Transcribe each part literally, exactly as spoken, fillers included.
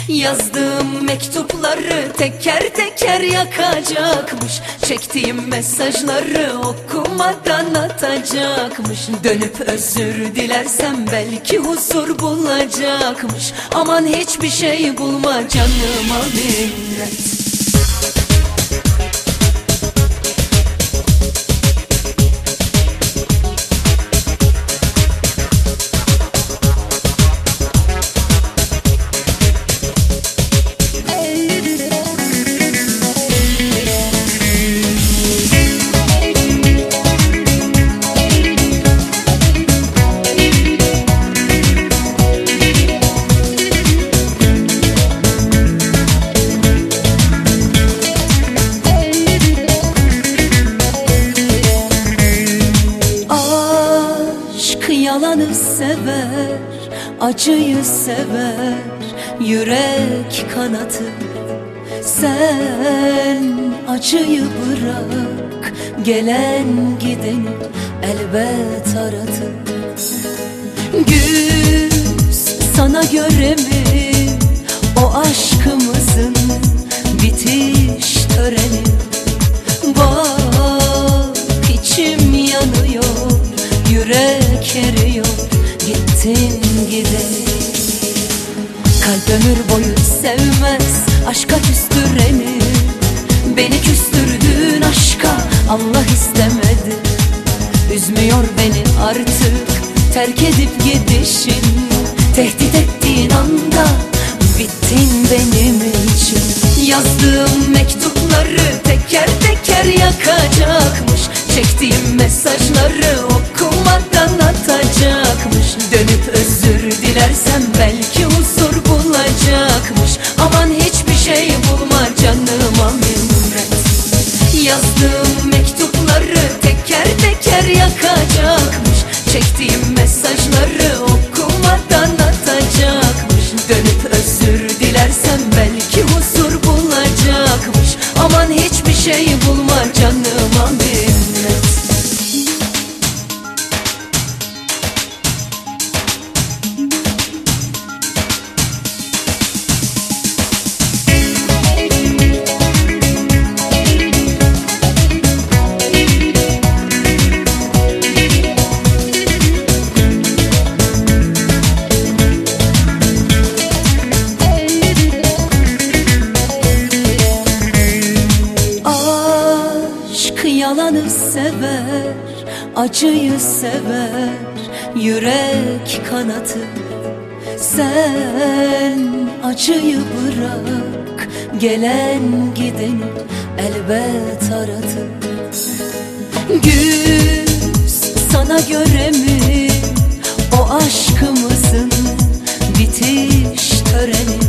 Yazdığım mektupları teker teker yakacakmış. Çektiğim mesajları okumadan atacakmış. Dönüp özür dilersem belki huzur bulacakmış. Aman hiçbir şey bulma canıma minnet. Yalanı sever, acıyı sever, yürek kanatır. Sen acıyı bırak, gelen gideni elbet aratır. Güz sana göre mi o aşkımızın bitiş töreni? Bak içim yanıyor, yürek eriyor, gittin gideni. Kalp ömür boyu sevmez aşka küstüreni. Beni küstürdüğün aşka Allah istemedi. Üzmüyor beni artık terk edip gidişin. Tehdit ettiğin anda bittin benim için. Yazdığım mektupları teker teker yakacakmış. Çektiğim mesajları okumadan atacakmış. Dönüp özür dilersem belki huzur bulacakmış. Aman hiçbir şey bulma canıma minnet. Yazdığım mektupları teker teker yakacakmış. Çektiğim mesajları okumadan atacakmış. Dönüp özür dilersem belki huzur bulacakmış. Aman hiçbir şey bulma canıma minnet. Yalanı sever, acıyı sever, yürek kanatır. Sen acıyı bırak, gelen gideni elbet aratır. Güz sana göre mi o aşkımızın bitiş töreni?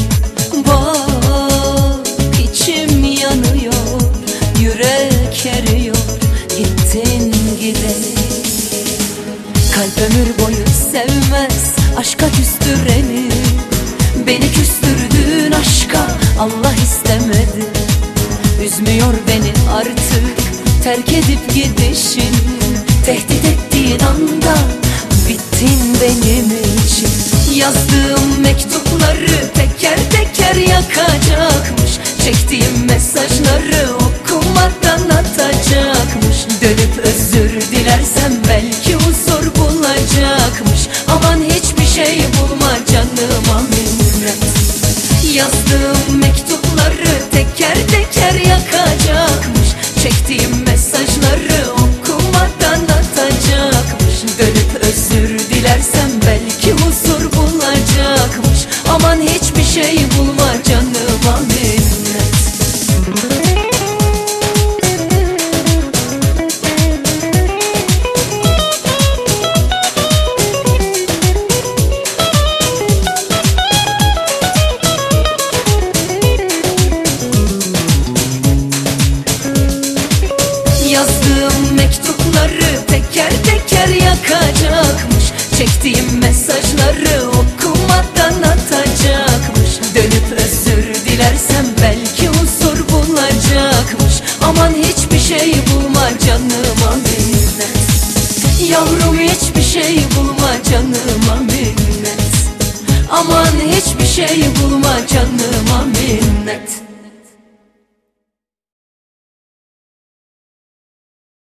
Bak içim yanıyor, yürek eriyor, gittin gideni. Kalp ömür boyu sevmez aşka küstüreni. Beni küstürdüğün aşka Allah istemedi. Üzmüyor beni artık terk edip gidişin. Tehdit ettiğin anda bittin benim için. Yazdığım mektupları teker teker yakacakmış. Çektiğim mesajları okumadan atacakmış. Dönüp özür dilersem belki huzur bulacakmış. Aman hiçbir şey bulma canıma minnet. Yazdığım mektupları teker teker yakacakmış. Çektiğim mesajları okumadan atacakmış. Dönüp özür dilersem belki huzur bulacakmış. Aman hiçbir şey bulma canıma minnet. Yazdığım mektupları teker teker yakacakmış. Çektiğim mesajları okumadan atacakmış. Dönüp özür dilersem belki huzur bulacakmış. Aman hiçbir şey bulma canıma minnet. Yavrum hiçbir şey bulma canıma minnet. Aman hiçbir şey bulma canım.